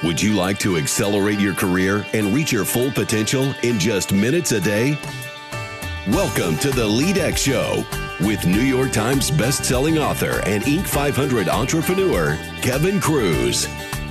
Would you like to accelerate your career and reach your full potential in just minutes a day? Welcome to the LeadX Show with New York Times best-selling author and Inc. 500 entrepreneur, Kevin Kruse.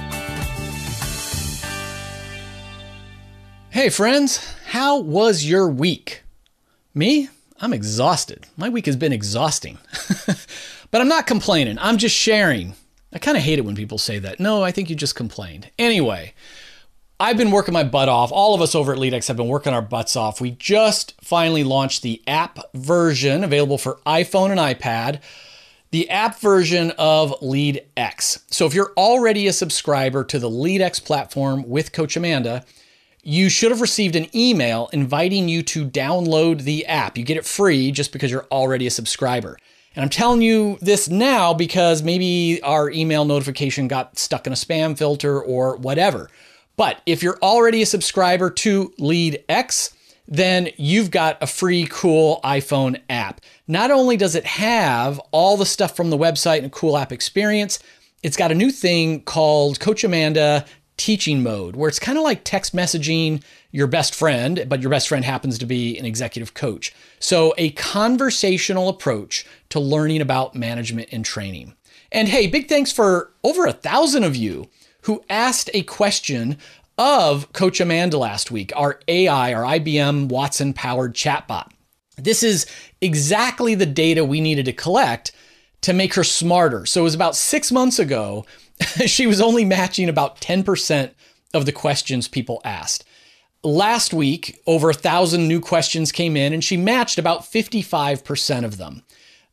Hey friends, how was your week? Me? I'm exhausted. My week has been exhausting. But I'm not complaining. I'm just sharing. I kind of hate it when people say that. No, I think you just complained. Anyway, I've been working my butt off. All of us over at LeadX have been working our butts off. We just finally launched the app version available for iPhone and iPad, the app version of LeadX. So if you're already a subscriber to the LeadX platform with Coach Amanda, you should have received an email inviting you to download the app. You get it free just because you're already a subscriber. And I'm telling you this now because maybe our email notification got stuck in a spam filter or whatever. But if you're already a subscriber to LeadX, then you've got a free, cool iPhone app. Not only does it have all the stuff from the website and a cool app experience, it's got a new thing called Coach Amanda Teaching Mode, where it's kind of like text messaging your best friend, but your best friend happens to be an executive coach. So a conversational approach to learning about management and training. And hey, big thanks for over 1,000 of you who asked a question of Coach Amanda last week, our AI, our IBM Watson powered chatbot. This is exactly the data we needed to collect to make her smarter. So it was about 6 months ago. She was only matching about 10% of the questions people asked. Last week, over 1,000 new questions came in and she matched about 55% of them.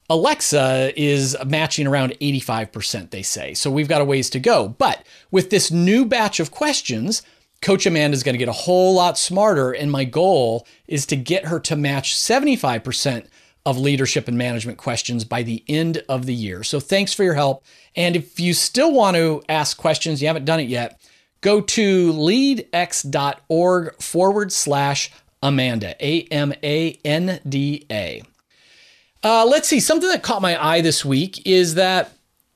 Alexa is matching around 85%, they say. So we've got a ways to go. But with this new batch of questions, Coach Amanda is going to get a whole lot smarter. And my goal is to get her to match 75% of leadership and management questions by the end of the year. So thanks for your help. And if you still want to ask questions, you haven't done it yet, go to leadx.org/Amanda, AMANDA. Let's see, something that caught my eye this week is that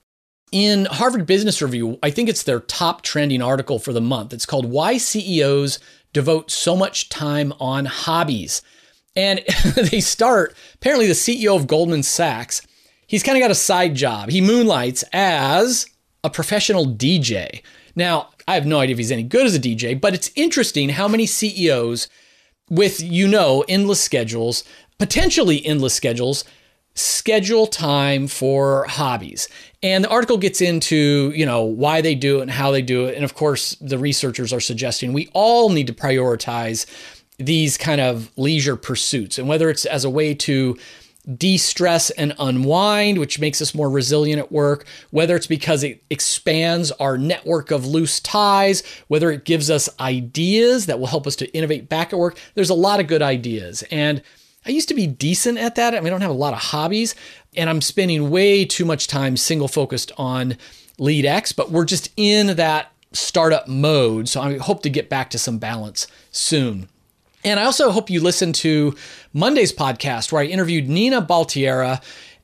in Harvard Business Review, I think it's their top trending article for the month. It's called Why CEOs Devote So Much Time on Hobbies. And they start, apparently the CEO of Goldman Sachs, he's kind of got a side job. He moonlights as a professional DJ. Now, I have no idea if he's any good as a DJ, but it's interesting how many CEOs with, endless schedules, potentially endless schedules, schedule time for hobbies. And the article gets into, why they do it and how they do it. And of course, the researchers are suggesting we all need to prioritize these kind of leisure pursuits. And whether it's as a way to de-stress and unwind, which makes us more resilient at work, whether it's because it expands our network of loose ties, whether it gives us ideas that will help us to innovate back at work. There's a lot of good ideas. And I used to be decent at that. I don't have a lot of hobbies, and I'm spending way too much time single focused on LeadX, but we're just in that startup mode. So I hope to get back to some balance soon. And I also hope you listen to Monday's podcast where I interviewed Nina Baltiera.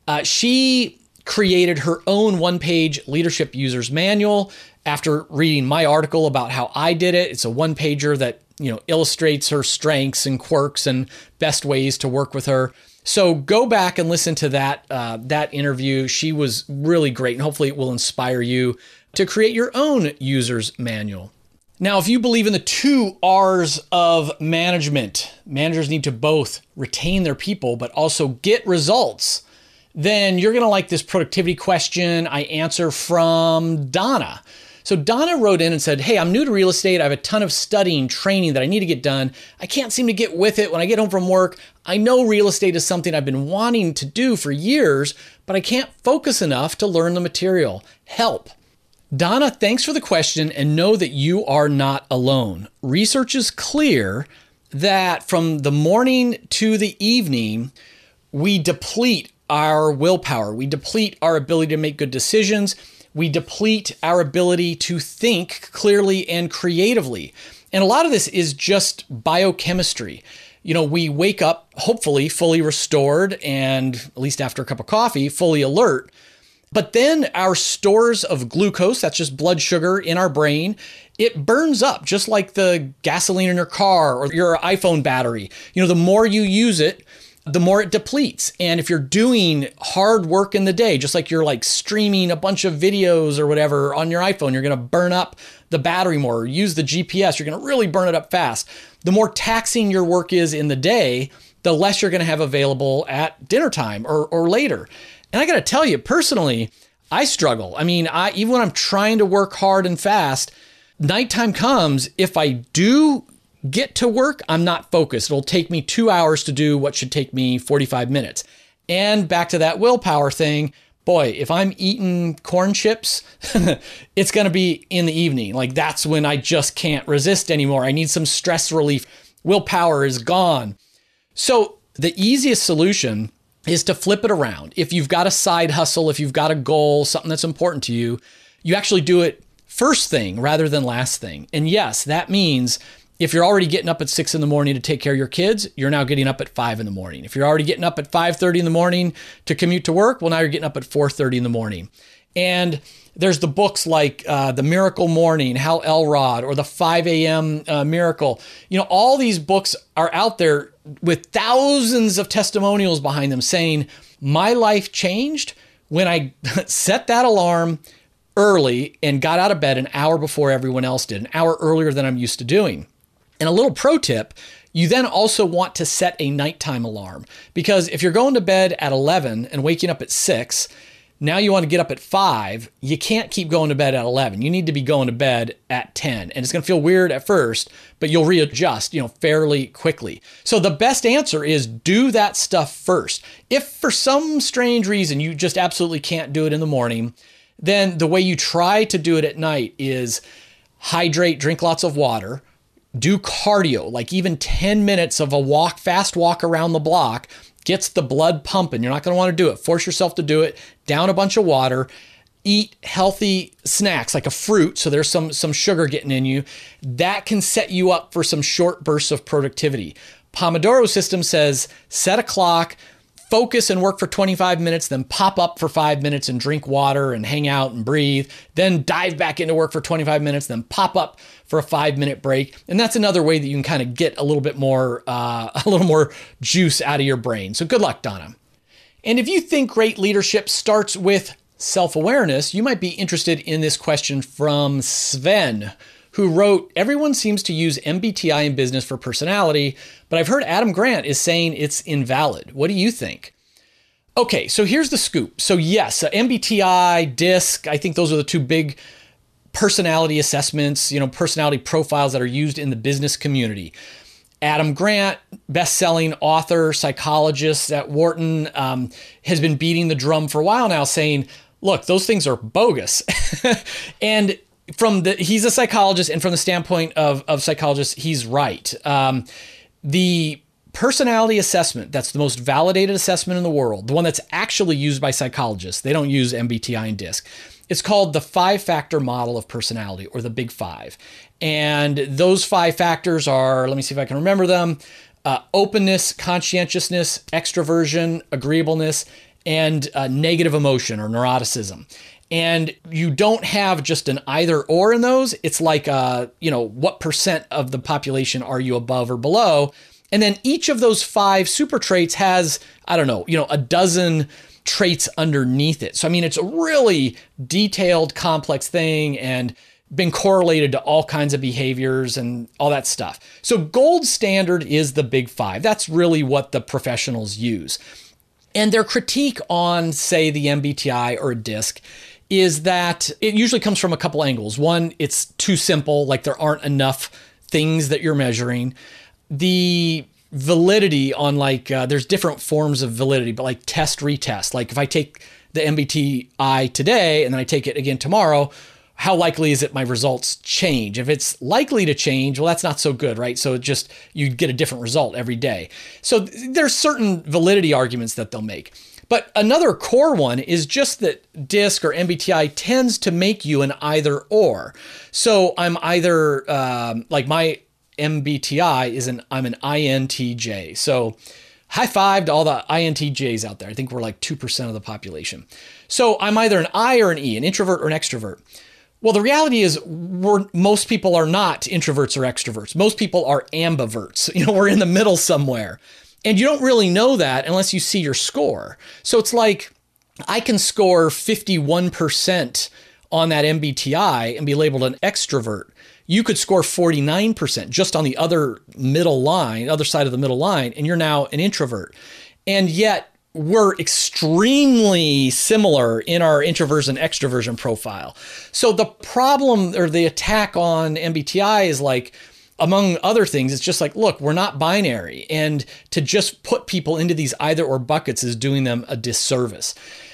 She created her own one-page leadership user's manual after reading my article about how I did it. It's a one-pager that illustrates her strengths and quirks and best ways to work with her. So go back and listen to that interview. She was really great, and hopefully it will inspire you to create your own user's manual. Now, if you believe in the 2 R's of management, managers need to both retain their people, but also get results, then you're going to like this productivity question I answer from Donna. So Donna wrote in and said, hey, I'm new to real estate. I have a ton of studying, training that I need to get done. I can't seem to get with it when I get home from work. I know real estate is something I've been wanting to do for years, but I can't focus enough to learn the material. Help. Donna, thanks for the question, and know that you are not alone. Research is clear that from the morning to the evening, we deplete our willpower. We deplete our ability to make good decisions. We deplete our ability to think clearly and creatively. And a lot of this is just biochemistry. We wake up, hopefully, fully restored and, at least after a cup of coffee, fully alert. But then our stores of glucose, that's just blood sugar in our brain, it burns up just like the gasoline in your car or your iPhone battery. The more you use it, the more it depletes. And if you're doing hard work in the day, just like you're like streaming a bunch of videos or whatever on your iPhone, you're going to burn up the battery more, or use the GPS, you're going to really burn it up fast. The more taxing your work is in the day, the less you're going to have available at dinner time or later. And I got to tell you, personally, I struggle. I mean, even when I'm trying to work hard and fast, nighttime comes, if I do get to work, I'm not focused. It'll take me 2 hours to do what should take me 45 minutes. And back to that willpower thing, boy, if I'm eating corn chips, it's going to be in the evening. Like that's when I just can't resist anymore. I need some stress relief. Willpower is gone. So the easiest solution is to flip it around. If you've got a side hustle, if you've got a goal, something that's important to you, you actually do it first thing rather than last thing. And yes, that means if you're already getting up at 6 a.m. to take care of your kids, you're now getting up at 5 a.m. If you're already getting up at 5:30 a.m. to commute to work, well, now you're getting up at 4:30 a.m. And there's the books like The Miracle Morning, Hal Elrod, or The 5 a.m. Miracle. All these books are out there with thousands of testimonials behind them saying, my life changed when I set that alarm early and got out of bed an hour before everyone else did, an hour earlier than I'm used to doing. And a little pro tip, you then also want to set a nighttime alarm, because if you're going to bed at 11 and waking up at 6, now you want to get up at 5, you can't keep going to bed at 11. You need to be going to bed at 10. And it's going to feel weird at first, but you'll readjust, fairly quickly. So the best answer is do that stuff first. If for some strange reason you just absolutely can't do it in the morning, then the way you try to do it at night is hydrate, drink lots of water, do cardio, like even 10 minutes of a fast walk around the block gets the blood pumping. You're not going to want to do it. Force yourself to do it. Down a bunch of water. Eat healthy snacks like a fruit, so there's some sugar getting in you. That can set you up for some short bursts of productivity. Pomodoro system says set a clock, focus and work for 25 minutes, then pop up for 5 minutes and drink water and hang out and breathe, then dive back into work for 25 minutes, then pop up for a 5-minute break. And that's another way that you can kind of get a little more juice out of your brain. So good luck, Donna. And if you think great leadership starts with self-awareness, you might be interested in this question from Sven, who wrote, everyone seems to use MBTI in business for personality, but I've heard Adam Grant is saying it's invalid. What do you think? Okay, so here's the scoop. So yes, MBTI, DISC, I think those are the two big personality assessments, personality profiles that are used in the business community. Adam Grant, best-selling author, psychologist at Wharton, has been beating the drum for a while now saying, look, those things are bogus. And he's a psychologist, and from the standpoint of psychologists, he's right. The personality assessment, that's the most validated assessment in the world, the one that's actually used by psychologists, they don't use MBTI and DISC. It's called the 5-factor model of personality, or the Big Five. And those 5 factors are, let me see if I can remember them, openness, conscientiousness, extroversion, agreeableness, and negative emotion or neuroticism. And you don't have just an either or in those. It's like, what percent of the population are you above or below? And then each of those 5 super traits has, a dozen traits underneath it. So, it's a really detailed, complex thing and been correlated to all kinds of behaviors and all that stuff. So gold standard is the Big Five. That's really what the professionals use. And their critique on, say, the MBTI or a DISC is that it usually comes from a couple angles. One, it's too simple, like there aren't enough things that you're measuring. The validity on there's different forms of validity, but like test, retest. Like if I take the MBTI today and then I take it again tomorrow, how likely is it my results change? If it's likely to change, well, that's not so good, right? So you get a different result every day. So there's certain validity arguments that they'll make. But another core one is just that DISC or MBTI tends to make you an either or. So I'm either, my MBTI I'm an INTJ. So high five to all the INTJs out there. I think we're like 2% of the population. So I'm either an I or an E, an introvert or an extrovert. Well, the reality is most people are not introverts or extroverts. Most people are ambiverts. We're in the middle somewhere. And you don't really know that unless you see your score. So it's like I can score 51% on that MBTI and be labeled an extrovert. You could score 49% just on the other side of the middle line, and you're now an introvert. And yet we're extremely similar in our introversion extroversion profile. So the problem or the attack on MBTI is like, among other things, it's just like, look, we're not binary. And to just put people into these either or buckets is doing them a disservice.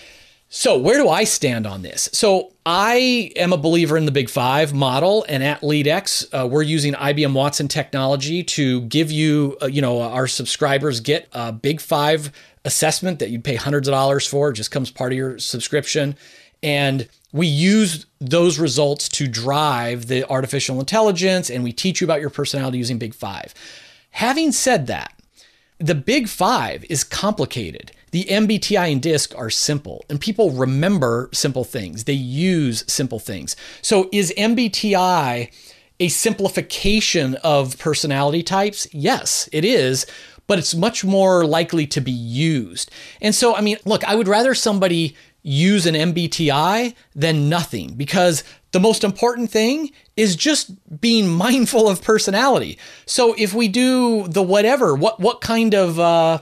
So where do I stand on this? So I am a believer in the Big Five model, and at LeadX, we're using IBM Watson technology to give you, our subscribers get a Big Five assessment that you'd pay hundreds of dollars for. It just comes part of your subscription. And we use those results to drive the artificial intelligence, and we teach you about your personality using Big Five. Having said that, the Big Five is complicated. The MBTI and DISC are simple, and people remember simple things. They use simple things. So is MBTI a simplification of personality types? Yes, it is, but it's much more likely to be used. And so, look, I would rather somebody use an MBTI than nothing, because the most important thing is just being mindful of personality. So if we do the whatever, what kind of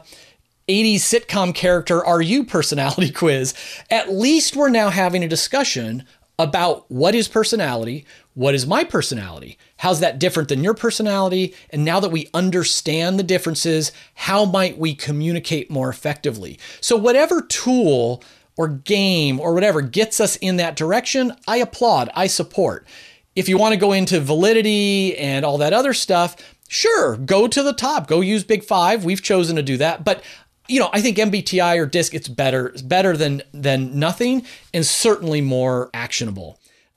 80s sitcom character are you personality quiz, at least we're now having a discussion about what is personality, what is my personality, how's that different than your personality, and now that we understand the differences, how might we communicate more effectively? So whatever tool or game or whatever gets us in that direction, I applaud, I support. If you want to go into validity and all that other stuff, sure, go to the top, go use Big Five. We've chosen to do that. But I think MBTI or DISC, it's better than nothing, and certainly more actionable.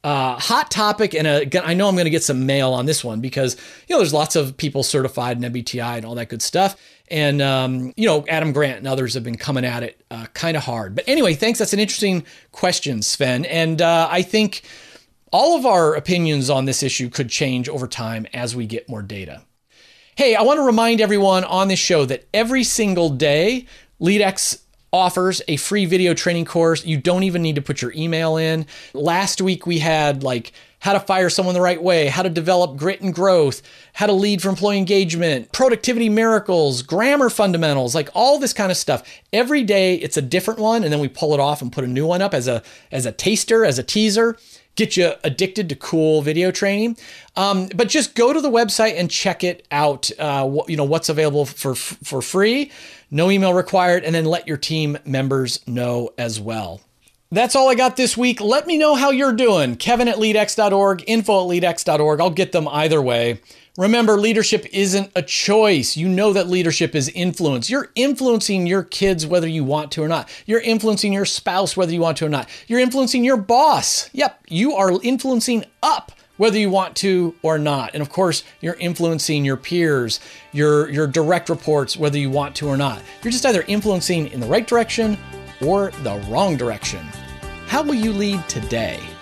Hot topic, and again, I know I'm going to get some mail on this one because, there's lots of people certified in MBTI and all that good stuff. And, Adam Grant and others have been coming at it kind of hard. But anyway, thanks. That's an interesting question, Sven. And I think all of our opinions on this issue could change over time as we get more data. Hey, I want to remind everyone on this show that every single day, LeadX offers a free video training course. You don't even need to put your email in. Last week, we had how to fire someone the right way, how to develop grit and growth, how to lead for employee engagement, productivity miracles, grammar fundamentals, all this kind of stuff. Every day, it's a different one, and then we pull it off and put a new one up as a taster, as a teaser. Get you addicted to cool video training. But just go to the website and check it out. What's available for free, no email required, and then let your team members know as well. That's all I got this week. Let me know how you're doing. Kevin@leadx.org, info@leadx.org. I'll get them either way. Remember, leadership isn't a choice. You know that leadership is influence. You're influencing your kids whether you want to or not. You're influencing your spouse whether you want to or not. You're influencing your boss. Yep, you are influencing up whether you want to or not. And of course, you're influencing your peers, your direct reports, whether you want to or not. You're just either influencing in the right direction or the wrong direction. How will you lead today?